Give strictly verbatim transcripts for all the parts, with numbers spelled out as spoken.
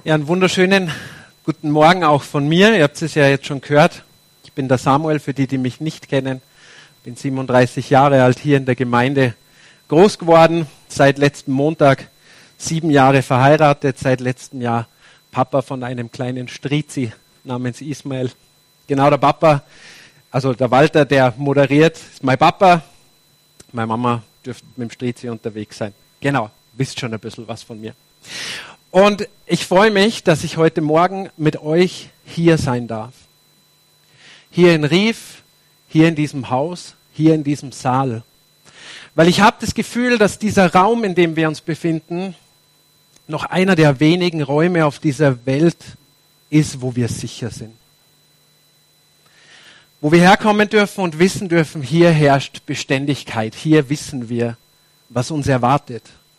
Ja, einen wunderschönen guten Morgen auch von mir. Ihr habt es ja jetzt schon gehört. Ich bin der Samuel, für die, die mich nicht kennen. Bin siebenunddreißig Jahre alt, hier in der Gemeinde groß geworden. Seit letzten Montag sieben Jahre verheiratet. Seit letztem Jahr Papa von einem kleinen Strizi namens Ismael. Genau, der Papa, also der Walter, der moderiert, ist mein Papa. Meine Mama dürfte mit dem Strizi unterwegs sein. Genau, wisst schon ein bisschen was von mir. Und ich freue mich, dass ich heute Morgen mit euch hier sein darf. Hier in Rief, hier in diesem Haus, hier in diesem Saal. Weil ich habe das Gefühl, dass dieser Raum, in dem wir uns befinden, noch einer der wenigen Räume auf dieser Welt ist, wo wir sicher sind. Wo wir herkommen dürfen und wissen dürfen, hier herrscht Beständigkeit. Hier wissen wir, was uns erwartet.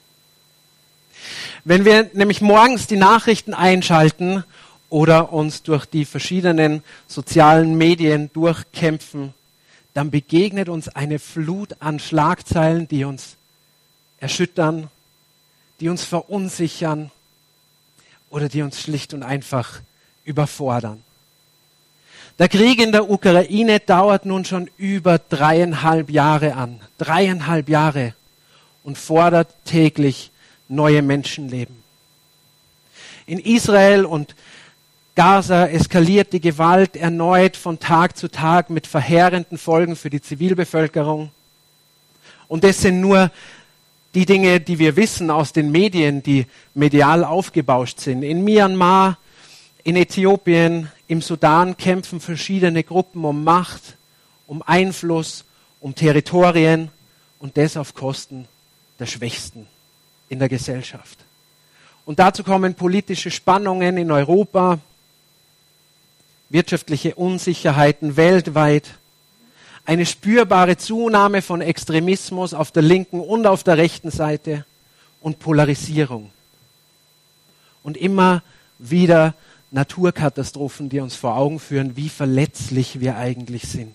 Wenn wir nämlich morgens die Nachrichten einschalten oder uns durch die verschiedenen sozialen Medien durchkämpfen, dann begegnet uns eine Flut an Schlagzeilen, die uns erschüttern, die uns verunsichern oder die uns schlicht und einfach überfordern. Der Krieg in der Ukraine dauert nun schon über dreieinhalb Jahre an. Dreieinhalb Jahre und fordert täglich neue Menschenleben. In Israel und Gaza eskaliert die Gewalt erneut von Tag zu Tag mit verheerenden Folgen für die Zivilbevölkerung. Und das sind nur die Dinge, die wir wissen aus den Medien, die medial aufgebauscht sind. In Myanmar, in Äthiopien, im Sudan kämpfen verschiedene Gruppen um Macht, um Einfluss, um Territorien und das auf Kosten der Schwächsten in der Gesellschaft. Und dazu kommen politische Spannungen in Europa, wirtschaftliche Unsicherheiten weltweit, eine spürbare Zunahme von Extremismus auf der linken und auf der rechten Seite und Polarisierung. Und immer wieder Naturkatastrophen, die uns vor Augen führen, wie verletzlich wir eigentlich sind.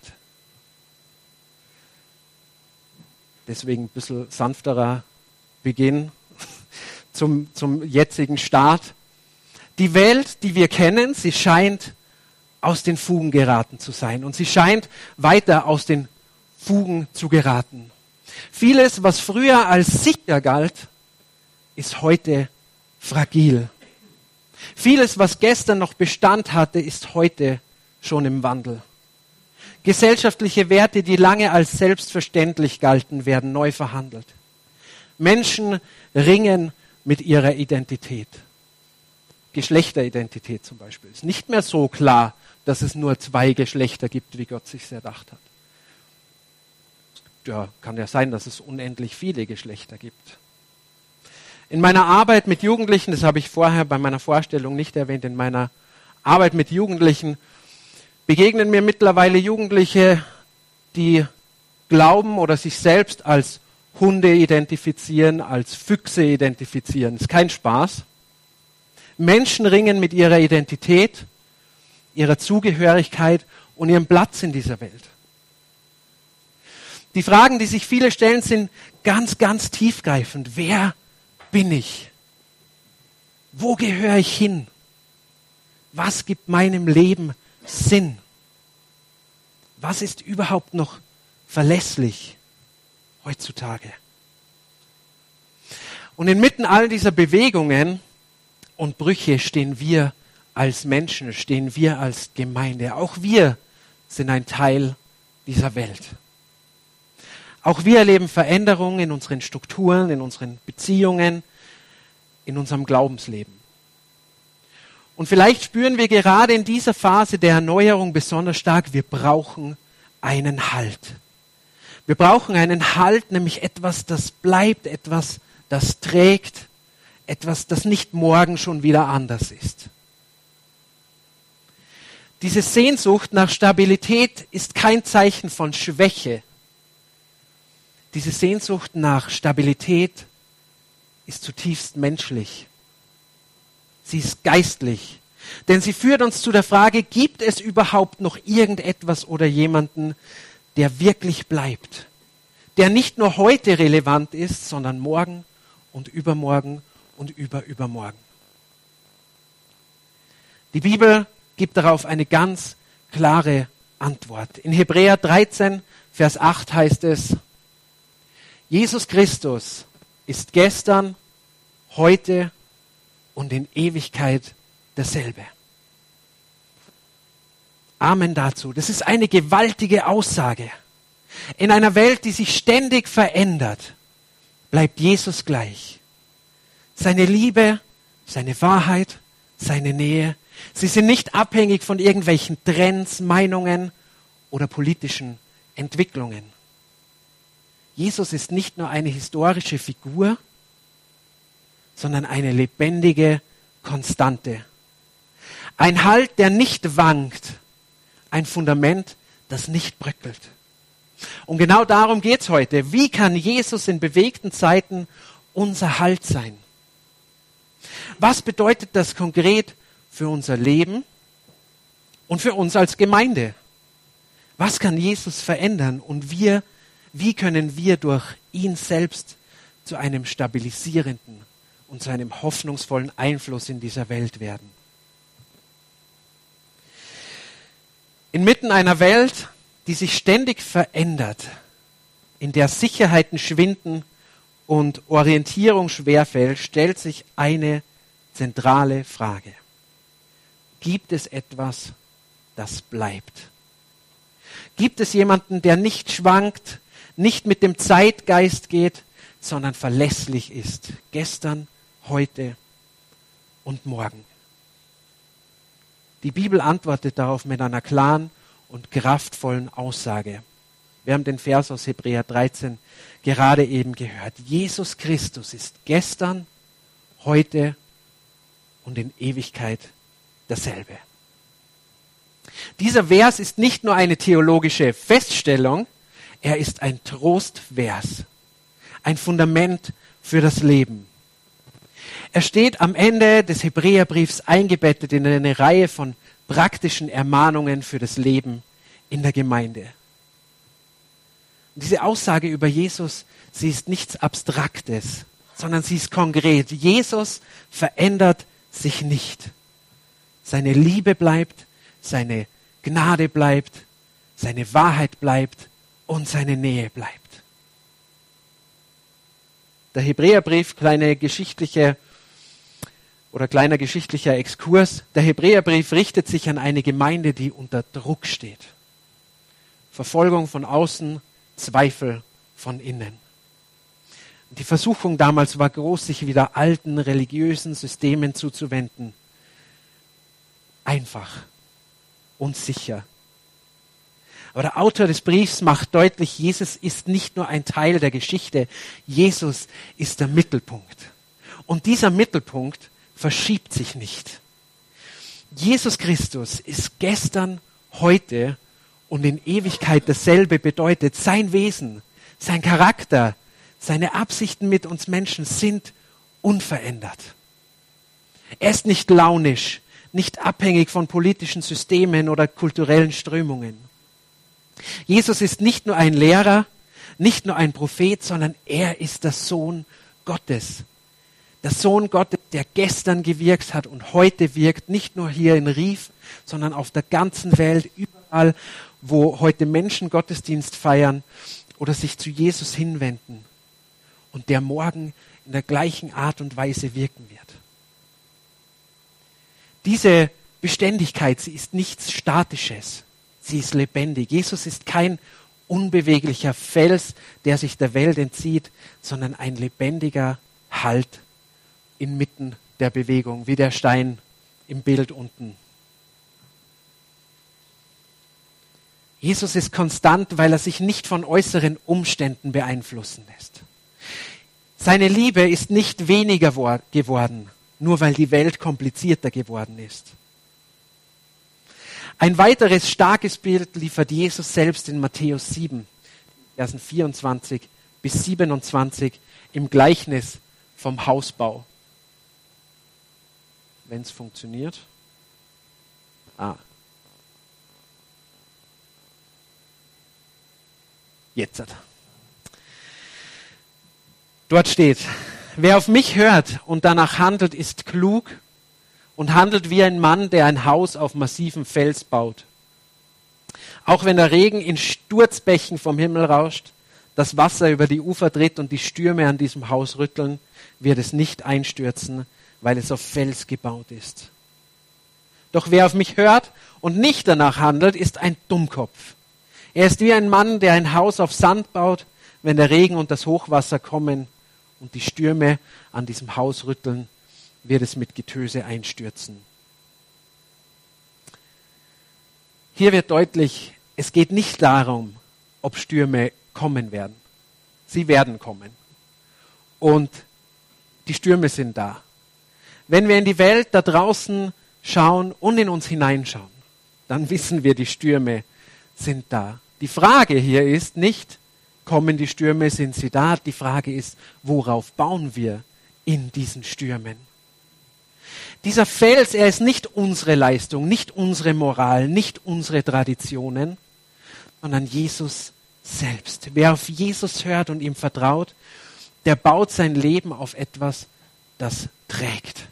Deswegen ein bisschen sanfterer Beginn zum, zum jetzigen Start. Die Welt, die wir kennen, sie scheint aus den Fugen geraten zu sein und sie scheint weiter aus den Fugen zu geraten. Vieles, was früher als sicher galt, ist heute fragil. Vieles, was gestern noch Bestand hatte, ist heute schon im Wandel. Gesellschaftliche Werte, die lange als selbstverständlich galten, werden neu verhandelt. Menschen ringen mit ihrer Identität. Geschlechteridentität zum Beispiel ist nicht mehr so klar, dass es nur zwei Geschlechter gibt, wie Gott sich erdacht hat. Ja, kann ja sein, dass es unendlich viele Geschlechter gibt. In meiner Arbeit mit Jugendlichen, das habe ich vorher bei meiner Vorstellung nicht erwähnt, in meiner Arbeit mit Jugendlichen begegnen mir mittlerweile Jugendliche, die glauben oder sich selbst als Hunde identifizieren, als Füchse identifizieren. Das ist kein Spaß. Menschen ringen mit ihrer Identität, ihrer Zugehörigkeit und ihrem Platz in dieser Welt. Die Fragen, die sich viele stellen, sind ganz, ganz tiefgreifend. Wer bin ich? Wo gehöre ich hin? Was gibt meinem Leben Sinn? Was ist überhaupt noch verlässlich heutzutage? Und inmitten all dieser Bewegungen und Brüche stehen wir als Menschen, stehen wir als Gemeinde. Auch wir sind ein Teil dieser Welt. Auch wir erleben Veränderungen in unseren Strukturen, in unseren Beziehungen, in unserem Glaubensleben. Und vielleicht spüren wir gerade in dieser Phase der Erneuerung besonders stark, wir brauchen einen Halt. Wir brauchen einen Halt, nämlich etwas, das bleibt, etwas, das trägt, etwas, das nicht morgen schon wieder anders ist. Diese Sehnsucht nach Stabilität ist kein Zeichen von Schwäche. Diese Sehnsucht nach Stabilität ist zutiefst menschlich. Sie ist geistlich. Denn sie führt uns zu der Frage, gibt es überhaupt noch irgendetwas oder jemanden, der wirklich bleibt? Der nicht nur heute relevant ist, sondern morgen und übermorgen und überübermorgen. Die Bibel gibt darauf eine ganz klare Antwort. In Hebräer dreizehn, Vers acht heißt es, Jesus Christus ist gestern, heute und in Ewigkeit derselbe. Amen dazu. Das ist eine gewaltige Aussage. In einer Welt, die sich ständig verändert, bleibt Jesus gleich. Seine Liebe, seine Wahrheit, seine Nähe, sie sind nicht abhängig von irgendwelchen Trends, Meinungen oder politischen Entwicklungen. Jesus ist nicht nur eine historische Figur, sondern eine lebendige Konstante. Ein Halt, der nicht wankt. Ein Fundament, das nicht bröckelt. Und genau darum geht es heute. Wie kann Jesus in bewegten Zeiten unser Halt sein? Was bedeutet das konkret für unser Leben und für uns als Gemeinde? Was kann Jesus verändern und wir, wie können wir durch ihn selbst zu einem stabilisierenden und zu einem hoffnungsvollen Einfluss in dieser Welt werden? Inmitten einer Welt, die sich ständig verändert, in der Sicherheiten schwinden und Orientierung schwerfällt, stellt sich eine zentrale Frage. Gibt es etwas, das bleibt? Gibt es jemanden, der nicht schwankt, nicht mit dem Zeitgeist geht, sondern verlässlich ist, gestern, heute und morgen? Die Bibel antwortet darauf mit einer klaren und kraftvollen Aussage. Wir haben den Vers aus Hebräer dreizehn gerade eben gehört. Jesus Christus ist gestern, heute und in Ewigkeit derselbe. Dieser Vers ist nicht nur eine theologische Feststellung, er ist ein Trostvers, ein Fundament für das Leben. Er steht am Ende des Hebräerbriefs eingebettet in eine Reihe von praktischen Ermahnungen für das Leben in der Gemeinde. Und diese Aussage über Jesus, sie ist nichts Abstraktes, sondern sie ist konkret. Jesus verändert sich nicht. Seine Liebe bleibt, seine Gnade bleibt, seine Wahrheit bleibt und seine Nähe bleibt. Der Hebräerbrief, kleine geschichtliche oder kleiner geschichtlicher Exkurs. Der Hebräerbrief richtet sich an eine Gemeinde, die unter Druck steht. Verfolgung von außen, Zweifel von innen. Die Versuchung damals war groß, sich wieder alten religiösen Systemen zuzuwenden. Einfach und sicher. Aber der Autor des Briefs macht deutlich, Jesus ist nicht nur ein Teil der Geschichte, Jesus ist der Mittelpunkt. Und dieser Mittelpunkt verschiebt sich nicht. Jesus Christus ist gestern, heute und in Ewigkeit dasselbe, bedeutet sein Wesen, sein Charakter, seine Absichten mit uns Menschen sind unverändert. Er ist nicht launisch, nicht abhängig von politischen Systemen oder kulturellen Strömungen. Jesus ist nicht nur ein Lehrer, nicht nur ein Prophet, sondern er ist der Sohn Gottes. Der Sohn Gottes, der gestern gewirkt hat und heute wirkt, nicht nur hier in Rief, sondern auf der ganzen Welt, überall, wo heute Menschen Gottesdienst feiern oder sich zu Jesus hinwenden und der morgen in der gleichen Art und Weise wirken wird. Diese Beständigkeit, sie ist nichts Statisches, sie ist lebendig. Jesus ist kein unbeweglicher Fels, der sich der Welt entzieht, sondern ein lebendiger Halt inmitten der Bewegung, wie der Stein im Bild unten. Jesus ist konstant, weil er sich nicht von äußeren Umständen beeinflussen lässt. Seine Liebe ist nicht weniger wo- geworden, nur weil die Welt komplizierter geworden ist. Ein weiteres starkes Bild liefert Jesus selbst in Matthäus sieben, Versen vierundzwanzig bis siebenundzwanzig im Gleichnis vom Hausbau. Wenn es funktioniert. Ah. Jetzt. Dort steht, wer auf mich hört und danach handelt, ist klug und handelt wie ein Mann, der ein Haus auf massivem Fels baut. Auch wenn der Regen in Sturzbächen vom Himmel rauscht, das Wasser über die Ufer tritt und die Stürme an diesem Haus rütteln, wird es nicht einstürzen, weil es auf Fels gebaut ist. Doch wer auf mich hört und nicht danach handelt, ist ein Dummkopf. Er ist wie ein Mann, der ein Haus auf Sand baut. Wenn der Regen und das Hochwasser kommen und die Stürme an diesem Haus rütteln, wird es mit Getöse einstürzen. Hier wird deutlich, es geht nicht darum, ob Stürme kommen werden. Sie werden kommen. Und die Stürme sind da. Wenn wir in die Welt da draußen schauen und in uns hineinschauen, dann wissen wir, die Stürme sind da. Die Frage hier ist nicht, kommen die Stürme, sind sie da? Die Frage ist, worauf bauen wir in diesen Stürmen? Dieser Fels, er ist nicht unsere Leistung, nicht unsere Moral, nicht unsere Traditionen, sondern Jesus selbst. Wer auf Jesus hört und ihm vertraut, der baut sein Leben auf etwas, das trägt.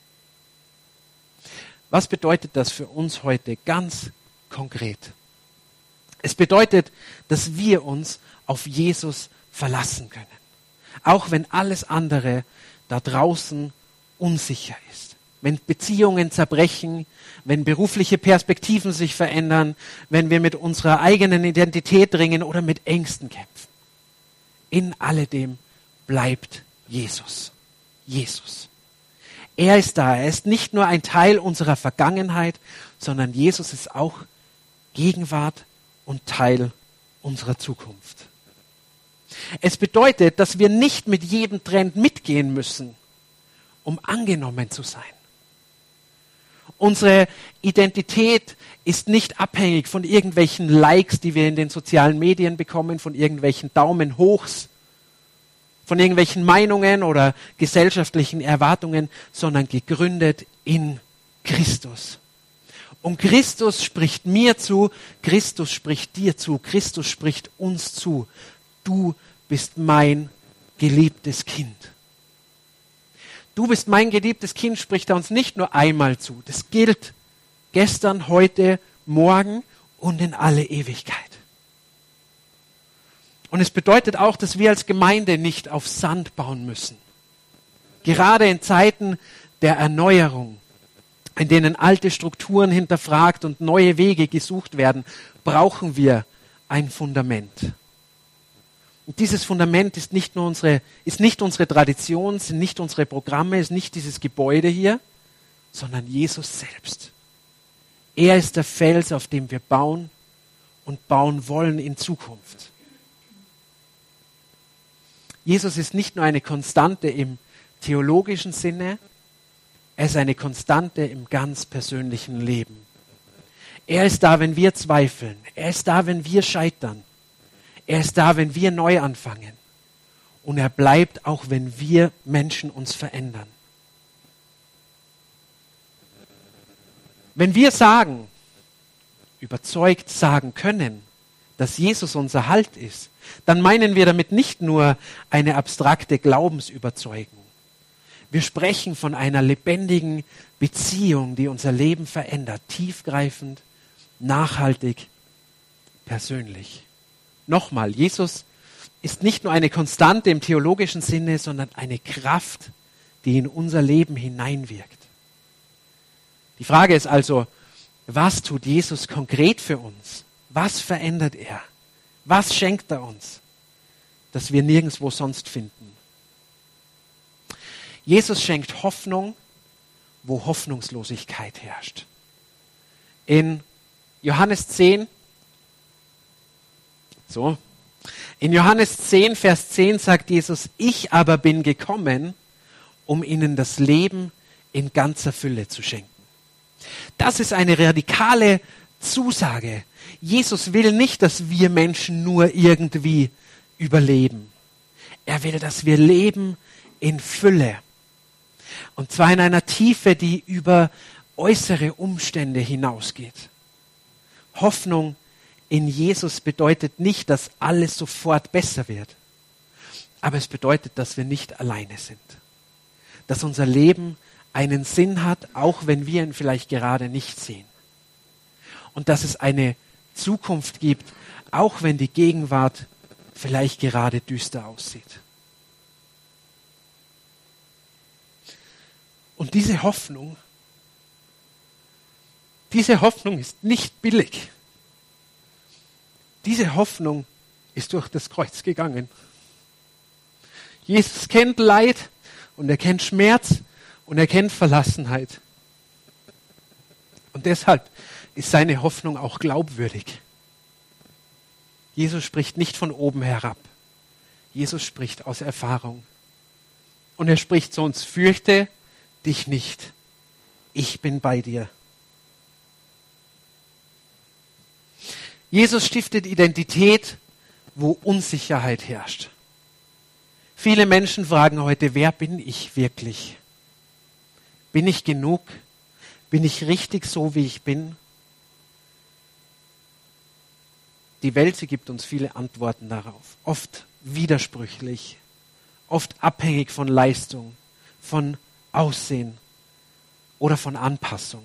Was bedeutet das für uns heute ganz konkret? Es bedeutet, dass wir uns auf Jesus verlassen können. Auch wenn alles andere da draußen unsicher ist. Wenn Beziehungen zerbrechen, wenn berufliche Perspektiven sich verändern, wenn wir mit unserer eigenen Identität ringen oder mit Ängsten kämpfen. In alledem bleibt Jesus. Jesus. Er ist da. Er ist nicht nur ein Teil unserer Vergangenheit, sondern Jesus ist auch Gegenwart und Teil unserer Zukunft. Es bedeutet, dass wir nicht mit jedem Trend mitgehen müssen, um angenommen zu sein. Unsere Identität ist nicht abhängig von irgendwelchen Likes, die wir in den sozialen Medien bekommen, von irgendwelchen Daumen hochs, von irgendwelchen Meinungen oder gesellschaftlichen Erwartungen, sondern gegründet in Christus. Und Christus spricht mir zu, Christus spricht dir zu, Christus spricht uns zu. Du bist mein geliebtes Kind. Du bist mein geliebtes Kind, spricht er uns nicht nur einmal zu. Das gilt gestern, heute, morgen und in alle Ewigkeit. Und es bedeutet auch, dass wir als Gemeinde nicht auf Sand bauen müssen. Gerade in Zeiten der Erneuerung, in denen alte Strukturen hinterfragt und neue Wege gesucht werden, brauchen wir ein Fundament. Und dieses Fundament ist nicht nur unsere, ist nicht unsere Tradition, sind nicht unsere Programme, ist nicht dieses Gebäude hier, sondern Jesus selbst. Er ist der Fels, auf dem wir bauen und bauen wollen in Zukunft. Jesus ist nicht nur eine Konstante im theologischen Sinne, er ist eine Konstante im ganz persönlichen Leben. Er ist da, wenn wir zweifeln. Er ist da, wenn wir scheitern. Er ist da, wenn wir neu anfangen. Und er bleibt auch, wenn wir Menschen uns verändern. Wenn wir sagen, überzeugt sagen können, dass Jesus unser Halt ist, dann meinen wir damit nicht nur eine abstrakte Glaubensüberzeugung. Wir sprechen von einer lebendigen Beziehung, die unser Leben verändert, tiefgreifend, nachhaltig, persönlich. Nochmal, Jesus ist nicht nur eine Konstante im theologischen Sinne, sondern eine Kraft, die in unser Leben hineinwirkt. Die Frage ist also, was tut Jesus konkret für uns? Was verändert er? Was schenkt er uns, das wir nirgendwo sonst finden? Jesus schenkt Hoffnung, wo Hoffnungslosigkeit herrscht. In Johannes zehn, so, in Johannes zehn, Vers zehn sagt Jesus, ich aber bin gekommen, um ihnen das Leben in ganzer Fülle zu schenken. Das ist eine radikale Zusage. Jesus will nicht, dass wir Menschen nur irgendwie überleben. Er will, dass wir leben in Fülle. Und zwar in einer Tiefe, die über äußere Umstände hinausgeht. Hoffnung in Jesus bedeutet nicht, dass alles sofort besser wird. Aber es bedeutet, dass wir nicht alleine sind. Dass unser Leben einen Sinn hat, auch wenn wir ihn vielleicht gerade nicht sehen. Und dass es eine Zukunft gibt, auch wenn die Gegenwart vielleicht gerade düster aussieht. Und diese Hoffnung, diese Hoffnung ist nicht billig. Diese Hoffnung ist durch das Kreuz gegangen. Jesus kennt Leid und er kennt Schmerz und er kennt Verlassenheit. Und deshalb ist seine Hoffnung auch glaubwürdig. Jesus spricht nicht von oben herab. Jesus spricht aus Erfahrung. Und er spricht zu uns: Fürchte dich nicht. Ich bin bei dir. Jesus stiftet Identität, wo Unsicherheit herrscht. Viele Menschen fragen heute: Wer bin ich wirklich? Bin ich genug? Bin ich richtig so, wie ich bin? Die Welt, sie gibt uns viele Antworten darauf. Oft widersprüchlich, oft abhängig von Leistung, von Aussehen oder von Anpassung.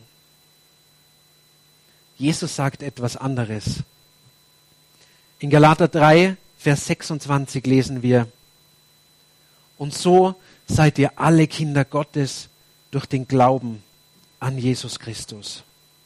Jesus sagt etwas anderes. In Galater drei, Vers sechsundzwanzig lesen wir: Und so seid ihr alle Kinder Gottes durch den Glauben an Jesus Christus.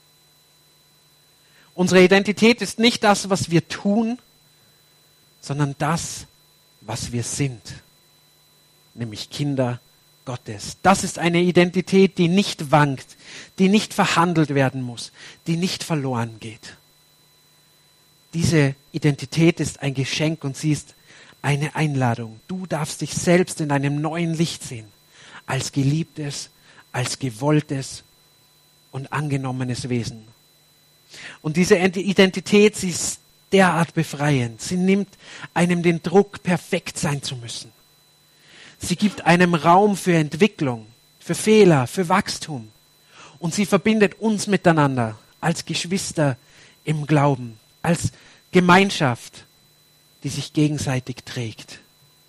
Unsere Identität ist nicht das, was wir tun, sondern das, was wir sind, nämlich Kinder Gottes. Das ist eine Identität, die nicht wankt, die nicht verhandelt werden muss, die nicht verloren geht. Diese Identität ist ein Geschenk und sie ist eine Einladung. Du darfst dich selbst in einem neuen Licht sehen, als geliebtes, als gewolltes und angenommenes Wesen. Und diese Identität, sie ist derart befreiend. Sie nimmt einem den Druck, perfekt sein zu müssen. Sie gibt einem Raum für Entwicklung, für Fehler, für Wachstum. Und sie verbindet uns miteinander als Geschwister im Glauben, als Gemeinschaft, die sich gegenseitig trägt.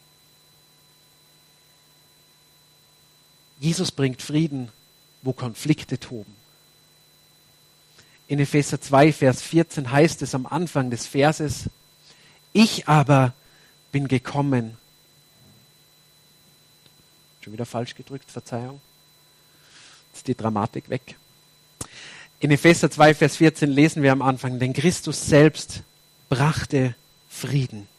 Jesus bringt Frieden, wo Konflikte toben. In Epheser zwei, Vers vierzehn heißt es am Anfang des Verses: Ich aber bin gekommen. Schon wieder falsch gedrückt, Verzeihung. Jetzt ist die Dramatik weg. In Epheser zwei, Vers vierzehn lesen wir am Anfang: Denn Christus selbst brachte Frieden.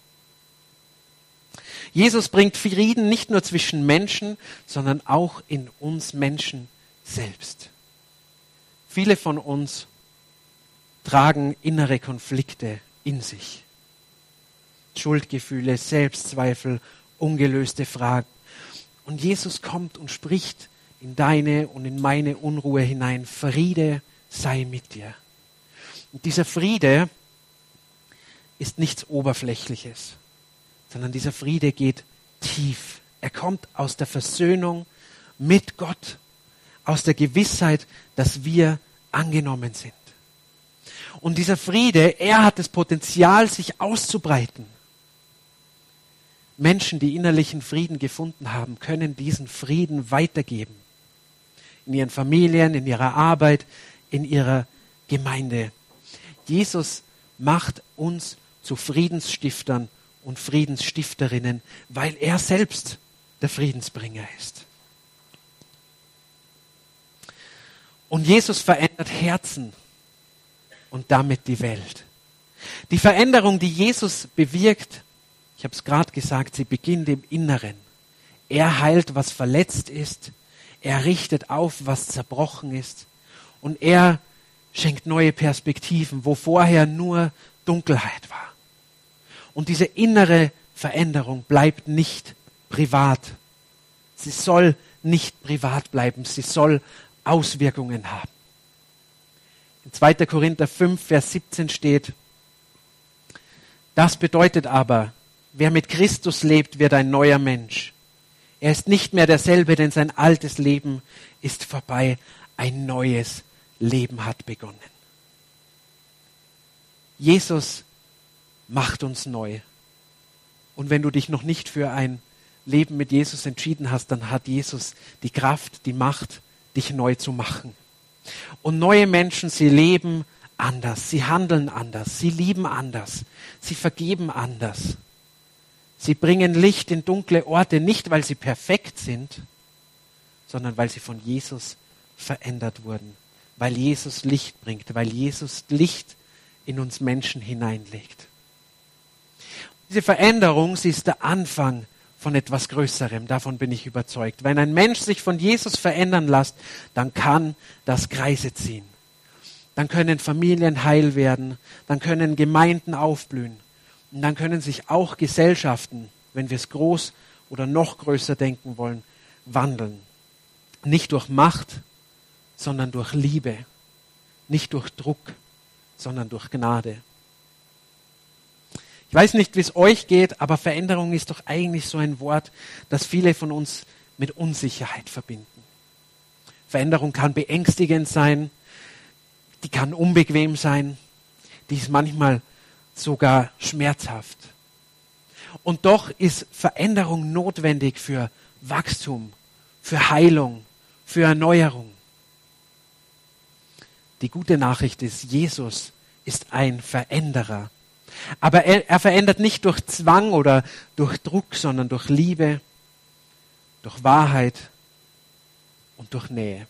Jesus bringt Frieden nicht nur zwischen Menschen, sondern auch in uns Menschen selbst. Viele von uns tragen innere Konflikte in sich. Schuldgefühle, Selbstzweifel, ungelöste Fragen. Und Jesus kommt und spricht in deine und in meine Unruhe hinein: Friede sei mit dir. Und dieser Friede ist nichts Oberflächliches, sondern dieser Friede geht tief. Er kommt aus der Versöhnung mit Gott, aus der Gewissheit, dass wir angenommen sind. Und dieser Friede, er hat das Potenzial, sich auszubreiten. Menschen, die innerlichen Frieden gefunden haben, können diesen Frieden weitergeben. In ihren Familien, in ihrer Arbeit, in ihrer Gemeinde. Jesus macht uns zu Friedensstiftern und Friedensstifterinnen, weil er selbst der Friedensbringer ist. Und Jesus verändert Herzen und damit die Welt. Die Veränderung, die Jesus bewirkt, ich habe es gerade gesagt, sie beginnt im Inneren. Er heilt, was verletzt ist. Er richtet auf, was zerbrochen ist. Und er schenkt neue Perspektiven, wo vorher nur Dunkelheit war. Und diese innere Veränderung bleibt nicht privat. Sie soll nicht privat bleiben. Sie soll Auswirkungen haben. In zweiter Korinther fünf, Vers siebzehn steht: Das bedeutet aber, wer mit Christus lebt, wird ein neuer Mensch. Er ist nicht mehr derselbe, denn sein altes Leben ist vorbei. Ein neues Leben hat begonnen. Jesus macht uns neu. Und wenn du dich noch nicht für ein Leben mit Jesus entschieden hast, dann hat Jesus die Kraft, die Macht, dich neu zu machen. Und neue Menschen, sie leben anders, sie handeln anders, sie lieben anders, sie vergeben anders. Sie bringen Licht in dunkle Orte, nicht weil sie perfekt sind, sondern weil sie von Jesus verändert wurden, weil Jesus Licht bringt, weil Jesus Licht in uns Menschen hineinlegt. Diese Veränderung, sie ist der Anfang von etwas Größerem, davon bin ich überzeugt. Wenn ein Mensch sich von Jesus verändern lässt, dann kann das Kreise ziehen. Dann können Familien heil werden, dann können Gemeinden aufblühen und dann können sich auch Gesellschaften, wenn wir es groß oder noch größer denken wollen, wandeln. Nicht durch Macht, sondern durch Liebe. Nicht durch Druck, sondern durch Gnade. Ich weiß nicht, wie es euch geht, aber Veränderung ist doch eigentlich so ein Wort, das viele von uns mit Unsicherheit verbinden. Veränderung kann beängstigend sein, die kann unbequem sein, die ist manchmal sogar schmerzhaft. Und doch ist Veränderung notwendig für Wachstum, für Heilung, für Erneuerung. Die gute Nachricht ist, Jesus ist ein Veränderer. Aber er, er verändert nicht durch Zwang oder durch Druck, sondern durch Liebe, durch Wahrheit und durch Nähe.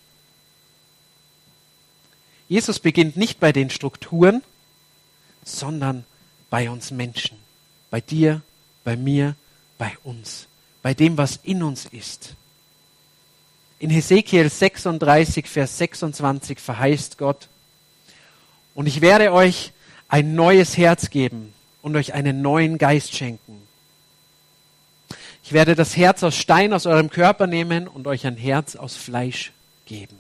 Jesus beginnt nicht bei den Strukturen, sondern bei uns Menschen. Bei dir, bei mir, bei uns. Bei dem, was in uns ist. In Hesekiel sechsunddreißig, Vers sechsundzwanzig verheißt Gott: Und ich werde euch ein neues Herz geben und euch einen neuen Geist schenken. Ich werde das Herz aus Stein aus eurem Körper nehmen und euch ein Herz aus Fleisch geben.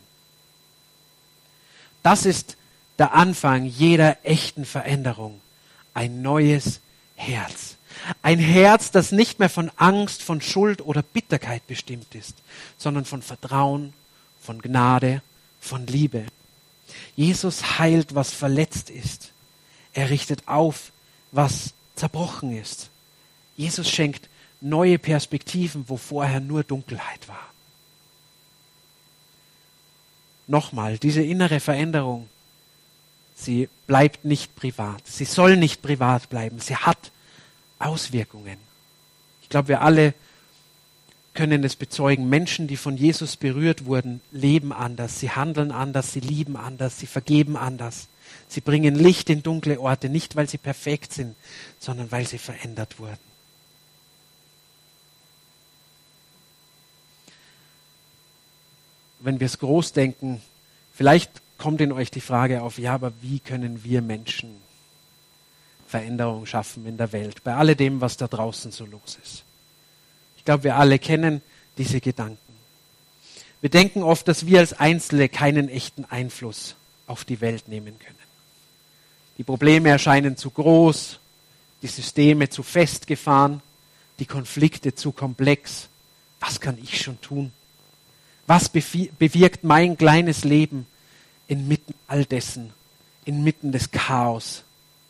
Das ist der Anfang jeder echten Veränderung. Ein neues Herz. Ein Herz, das nicht mehr von Angst, von Schuld oder Bitterkeit bestimmt ist, sondern von Vertrauen, von Gnade, von Liebe. Jesus heilt, was verletzt ist. Er richtet auf, was zerbrochen ist. Jesus schenkt neue Perspektiven, wo vorher nur Dunkelheit war. Nochmal, diese innere Veränderung, sie bleibt nicht privat. Sie soll nicht privat bleiben. Sie hat Auswirkungen. Ich glaube, wir alle können es bezeugen. Menschen, die von Jesus berührt wurden, leben anders. Sie handeln anders, sie lieben anders, sie vergeben anders. Sie bringen Licht in dunkle Orte, nicht weil sie perfekt sind, sondern weil sie verändert wurden. Wenn wir es groß denken, vielleicht kommt in euch die Frage auf, ja, aber wie können wir Menschen Veränderung schaffen in der Welt, bei alledem, was da draußen so los ist? Ich glaube, wir alle kennen diese Gedanken. Wir denken oft, dass wir als Einzelne keinen echten Einfluss auf die Welt nehmen können. Die Probleme erscheinen zu groß, die Systeme zu festgefahren, die Konflikte zu komplex. Was kann ich schon tun? Was bewirkt mein kleines Leben inmitten all dessen, inmitten des Chaos?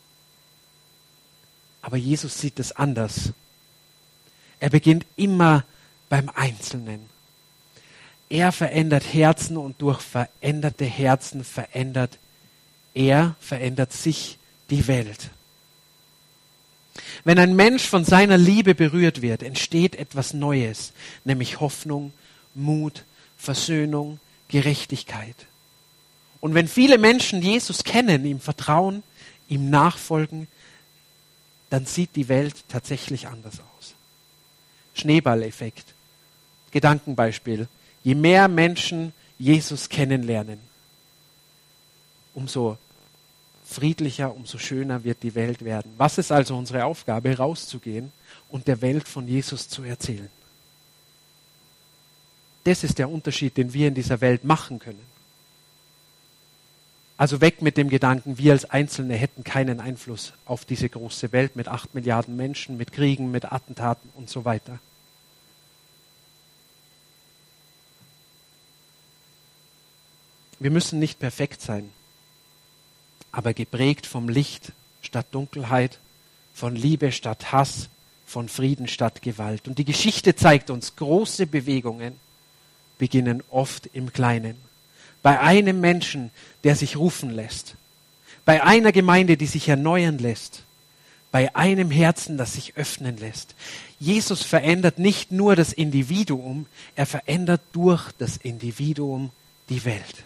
Aber Jesus sieht es anders. Er beginnt immer beim Einzelnen. Er verändert Herzen und durch veränderte Herzen verändert er, verändert sich die Welt. Wenn ein Mensch von seiner Liebe berührt wird, entsteht etwas Neues, nämlich Hoffnung, Mut, Versöhnung, Gerechtigkeit. Und wenn viele Menschen Jesus kennen, ihm vertrauen, ihm nachfolgen, dann sieht die Welt tatsächlich anders aus. Schneeballeffekt, Gedankenbeispiel. Je mehr Menschen Jesus kennenlernen, umso friedlicher, umso schöner wird die Welt werden. Was ist also unsere Aufgabe? Rauszugehen und der Welt von Jesus zu erzählen. Das ist der Unterschied, den wir in dieser Welt machen können. Also weg mit dem Gedanken, wir als Einzelne hätten keinen Einfluss auf diese große Welt mit acht Milliarden Menschen, mit Kriegen, mit Attentaten und so weiter. Wir müssen nicht perfekt sein, aber geprägt vom Licht statt Dunkelheit, von Liebe statt Hass, von Frieden statt Gewalt. Und die Geschichte zeigt uns, große Bewegungen beginnen oft im Kleinen. bei einem Menschen, der sich rufen lässt, bei einer Gemeinde, die sich erneuern lässt, bei einem Herzen, das sich öffnen lässt. Jesus verändert nicht nur das Individuum, er verändert durch das Individuum die Welt.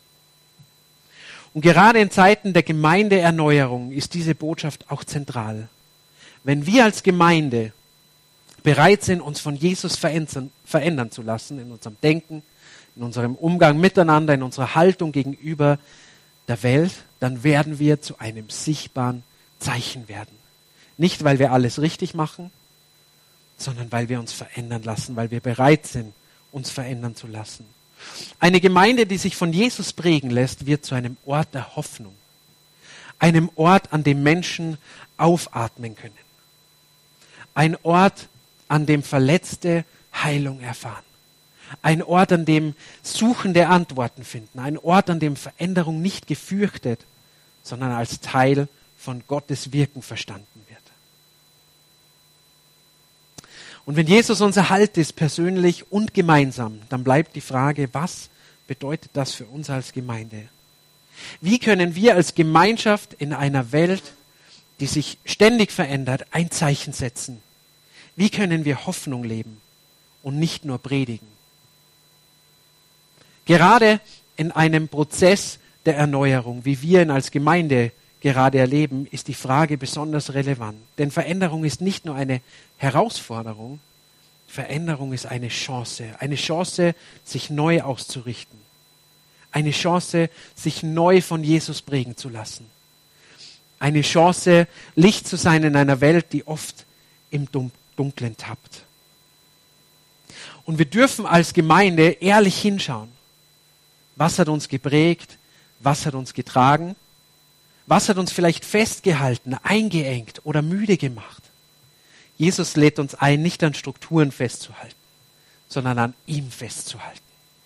Und gerade in Zeiten der Gemeindeerneuerung ist diese Botschaft auch zentral. Wenn wir als Gemeinde bereit sind, uns von Jesus verändern, verändern zu lassen, in unserem Denken, in unserem Umgang miteinander, in unserer Haltung gegenüber der Welt, dann werden wir zu einem sichtbaren Zeichen werden. Nicht, weil wir alles richtig machen, sondern weil wir uns verändern lassen, weil wir bereit sind, uns verändern zu lassen. Eine Gemeinde, die sich von Jesus prägen lässt, wird zu einem Ort der Hoffnung. Einem Ort, an dem Menschen aufatmen können. Ein Ort, an dem Verletzte Heilung erfahren. Ein Ort, an dem Suchende Antworten finden. Ein Ort, an dem Veränderung nicht gefürchtet, sondern als Teil von Gottes Wirken verstanden wird. Und wenn Jesus unser Halt ist, persönlich und gemeinsam, dann bleibt die Frage, was bedeutet das für uns als Gemeinde? Wie können wir als Gemeinschaft in einer Welt, die sich ständig verändert, ein Zeichen setzen? Wie können wir Hoffnung leben und nicht nur predigen? Gerade in einem Prozess der Erneuerung, wie wir ihn als Gemeinde gerade erleben, ist die Frage besonders relevant. Denn Veränderung ist nicht nur eine Herausforderung, Veränderung ist eine Chance. Eine Chance, sich neu auszurichten. Eine Chance, sich neu von Jesus prägen zu lassen. Eine Chance, Licht zu sein in einer Welt, die oft im Dunklen tappt. Und wir dürfen als Gemeinde ehrlich hinschauen. Was hat uns geprägt? Was hat uns getragen? Was hat uns vielleicht festgehalten, eingeengt oder müde gemacht? Jesus lädt uns ein, nicht an Strukturen festzuhalten, sondern an ihm festzuhalten.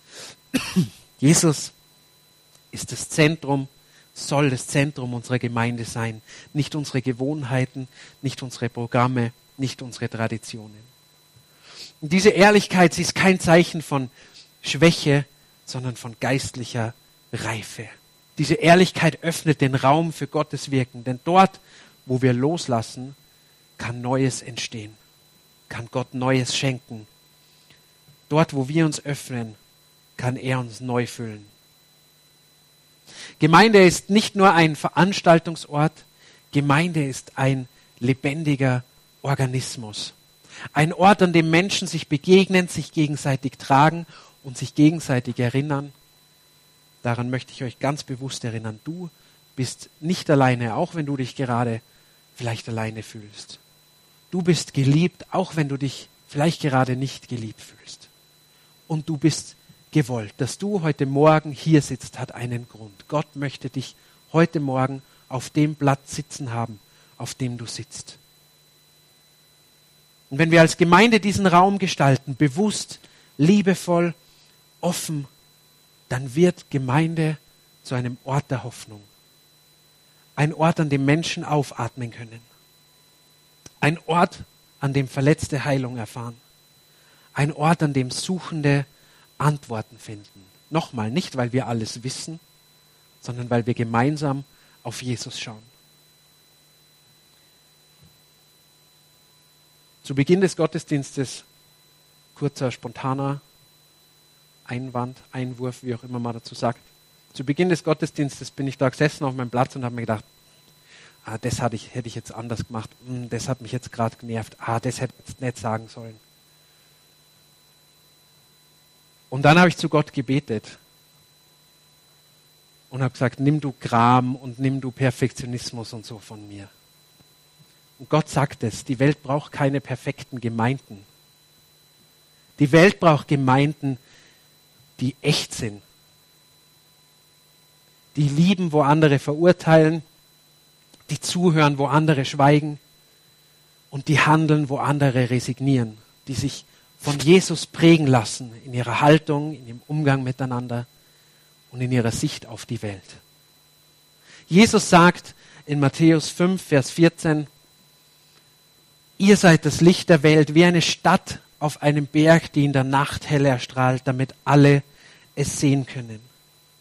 Jesus ist das Zentrum, soll das Zentrum unserer Gemeinde sein. Nicht unsere Gewohnheiten, nicht unsere Programme, nicht unsere Traditionen. Und diese Ehrlichkeit, sie ist kein Zeichen von Schwäche, sondern von geistlicher Reife. Diese Ehrlichkeit öffnet den Raum für Gottes Wirken, denn dort, wo wir loslassen, kann Neues entstehen, kann Gott Neues schenken. Dort, wo wir uns öffnen, kann er uns neu füllen. Gemeinde ist nicht nur ein Veranstaltungsort, Gemeinde ist ein lebendiger Organismus. Ein Ort, an dem Menschen sich begegnen, sich gegenseitig tragen und sich gegenseitig erinnern. Daran möchte ich euch ganz bewusst erinnern. Du bist nicht alleine, auch wenn du dich gerade vielleicht alleine fühlst. Du bist geliebt, auch wenn du dich vielleicht gerade nicht geliebt fühlst. Und du bist gewollt. Dass du heute Morgen hier sitzt, hat einen Grund. Gott möchte dich heute Morgen auf dem Platz sitzen haben, auf dem du sitzt. Und wenn wir als Gemeinde diesen Raum gestalten, bewusst, liebevoll, offen, dann wird Gemeinde zu einem Ort der Hoffnung. Ein Ort, an dem Menschen aufatmen können. Ein Ort, an dem Verletzte Heilung erfahren. Ein Ort, an dem Suchende Antworten finden. Nochmal, nicht weil wir alles wissen, sondern weil wir gemeinsam auf Jesus schauen. Zu Beginn des Gottesdienstes, kurzer, spontaner Einwand, Einwurf, wie auch immer man dazu sagt. Zu Beginn des Gottesdienstes bin ich da gesessen auf meinem Platz und habe mir gedacht, ah, das hatte ich, hätte ich jetzt anders gemacht, hm, das hat mich jetzt gerade genervt, ah, das hätte ich jetzt nicht sagen sollen. Und dann habe ich zu Gott gebetet und habe gesagt, nimm du Gram und nimm du Perfektionismus und so von mir. Und Gott sagt es, die Welt braucht keine perfekten Gemeinden. Die Welt braucht Gemeinden, die echt sind. Die lieben, wo andere verurteilen, die zuhören, wo andere schweigen und die handeln, wo andere resignieren, die sich von Jesus prägen lassen in ihrer Haltung, in ihrem Umgang miteinander und in ihrer Sicht auf die Welt. Jesus sagt in Matthäus fünf, Vers vierzehn, ihr seid das Licht der Welt, wie eine Stadt auf einem Berg, die in der Nacht hell erstrahlt, damit alle es sehen können.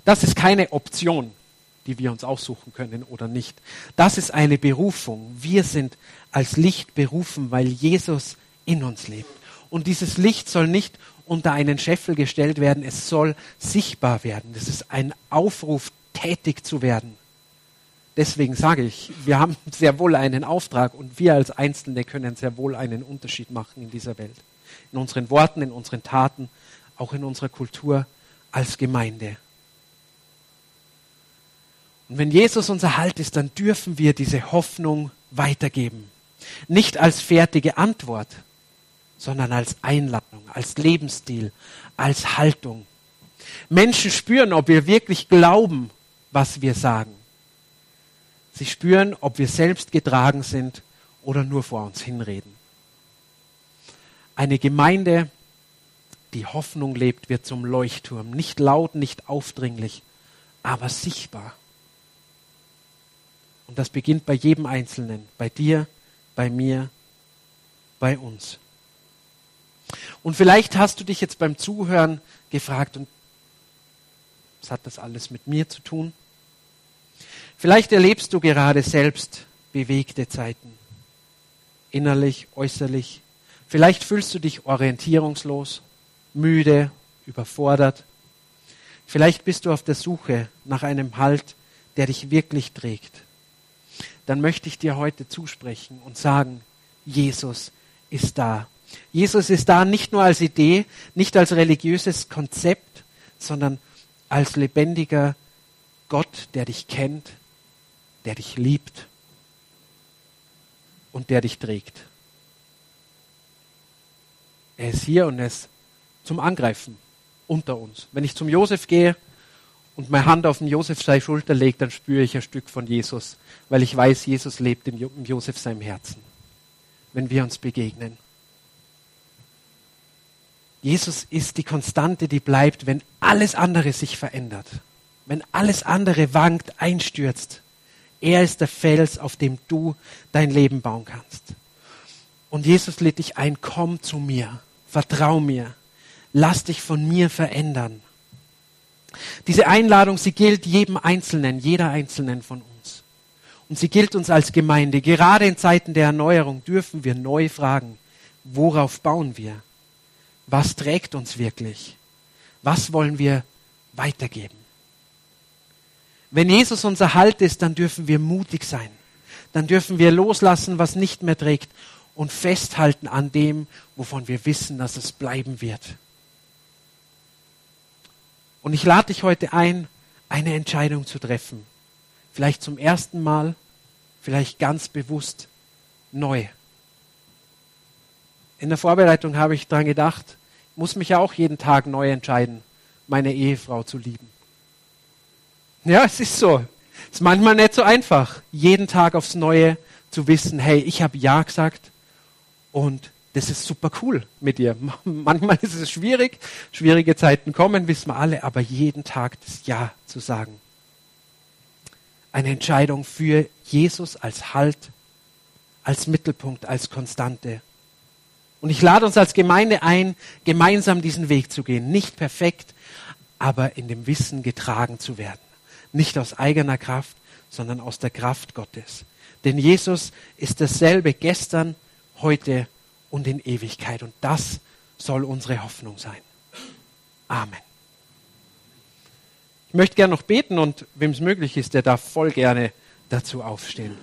Das ist keine Option, die wir uns aussuchen können oder nicht. Das ist eine Berufung. Wir sind als Licht berufen, weil Jesus in uns lebt. Und dieses Licht soll nicht unter einen Scheffel gestellt werden, es soll sichtbar werden. Das ist ein Aufruf, tätig zu werden. Deswegen sage ich, wir haben sehr wohl einen Auftrag und wir als Einzelne können sehr wohl einen Unterschied machen in dieser Welt. In unseren Worten, in unseren Taten, auch in unserer Kultur als Gemeinde. Und wenn Jesus unser Halt ist, dann dürfen wir diese Hoffnung weitergeben. Nicht als fertige Antwort, sondern als Einladung, als Lebensstil, als Haltung. Menschen spüren, ob wir wirklich glauben, was wir sagen. Sie spüren, ob wir selbst getragen sind oder nur vor uns hinreden. Eine Gemeinde, die Hoffnung lebt, wird zum Leuchtturm. Nicht laut, nicht aufdringlich, aber sichtbar. Und das beginnt bei jedem Einzelnen, bei dir, bei mir, bei uns. Und vielleicht hast du dich jetzt beim Zuhören gefragt, und was hat das alles mit mir zu tun? Vielleicht erlebst du gerade selbst bewegte Zeiten, innerlich, äußerlich. Vielleicht fühlst du dich orientierungslos, müde, überfordert. Vielleicht bist du auf der Suche nach einem Halt, der dich wirklich trägt. Dann möchte ich dir heute zusprechen und sagen, Jesus ist da. Jesus ist da nicht nur als Idee, nicht als religiöses Konzept, sondern als lebendiger Gott, der dich kennt, der dich liebt und der dich trägt. Er ist hier und er ist zum Angreifen unter uns. Wenn ich zum Josef gehe und meine Hand auf den Josef seine Schulter lege, dann spüre ich ein Stück von Jesus, weil ich weiß, Jesus lebt in Josef seinem Herzen, wenn wir uns begegnen. Jesus ist die Konstante, die bleibt, wenn alles andere sich verändert, wenn alles andere wankt, einstürzt. Er ist der Fels, auf dem du dein Leben bauen kannst. Und Jesus lädt dich ein, komm zu mir, vertrau mir, lass dich von mir verändern. Diese Einladung, sie gilt jedem Einzelnen, jeder Einzelnen von uns. Und sie gilt uns als Gemeinde. Gerade in Zeiten der Erneuerung dürfen wir neu fragen, worauf bauen wir? Was trägt uns wirklich? Was wollen wir weitergeben? Wenn Jesus unser Halt ist, dann dürfen wir mutig sein. Dann dürfen wir loslassen, was nicht mehr trägt und festhalten an dem, wovon wir wissen, dass es bleiben wird. Und ich lade dich heute ein, eine Entscheidung zu treffen. Vielleicht zum ersten Mal, vielleicht ganz bewusst neu. In der Vorbereitung habe ich daran gedacht, ich muss mich ja auch jeden Tag neu entscheiden, meine Ehefrau zu lieben. Ja, es ist so. Es ist manchmal nicht so einfach, jeden Tag aufs Neue zu wissen, hey, ich habe Ja gesagt und das ist super cool mit dir. Manchmal ist es schwierig, schwierige Zeiten kommen, wissen wir alle, aber jeden Tag das Ja zu sagen. Eine Entscheidung für Jesus als Halt, als Mittelpunkt, als Konstante. Und ich lade uns als Gemeinde ein, gemeinsam diesen Weg zu gehen. Nicht perfekt, aber in dem Wissen getragen zu werden. Nicht aus eigener Kraft, sondern aus der Kraft Gottes. Denn Jesus ist dasselbe gestern, heute und in Ewigkeit. Und das soll unsere Hoffnung sein. Amen. Ich möchte gerne noch beten und wem es möglich ist, der darf voll gerne dazu aufstehen.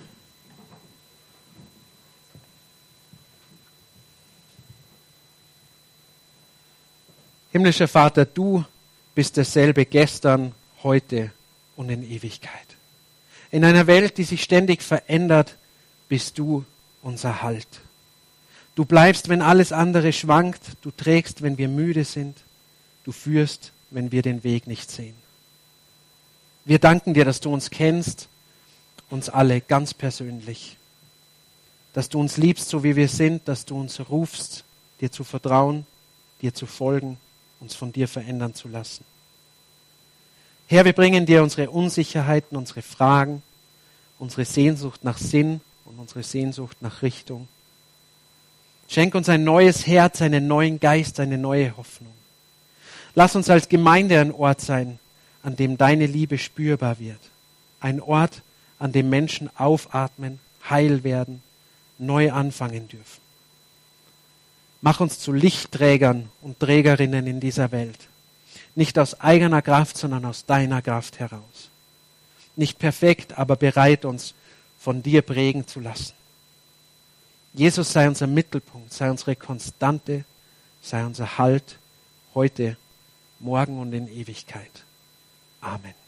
Himmlischer Vater, du bist dasselbe gestern, heute und in Ewigkeit. In einer Welt, die sich ständig verändert, bist du unser Halt. Du bleibst, wenn alles andere schwankt. Du trägst, wenn wir müde sind. Du führst, wenn wir den Weg nicht sehen. Wir danken dir, dass du uns kennst, uns alle ganz persönlich. Dass du uns liebst, so wie wir sind, dass du uns rufst, dir zu vertrauen, dir zu folgen, uns von dir verändern zu lassen. Herr, wir bringen dir unsere Unsicherheiten, unsere Fragen, unsere Sehnsucht nach Sinn und unsere Sehnsucht nach Richtung. Schenk uns ein neues Herz, einen neuen Geist, eine neue Hoffnung. Lass uns als Gemeinde ein Ort sein, an dem deine Liebe spürbar wird. Ein Ort, an dem Menschen aufatmen, heil werden, neu anfangen dürfen. Mach uns zu Lichtträgern und Trägerinnen in dieser Welt. Nicht aus eigener Kraft, sondern aus deiner Kraft heraus. Nicht perfekt, aber bereit, uns von dir prägen zu lassen. Jesus sei unser Mittelpunkt, sei unsere Konstante, sei unser Halt heute, morgen und in Ewigkeit. Amen.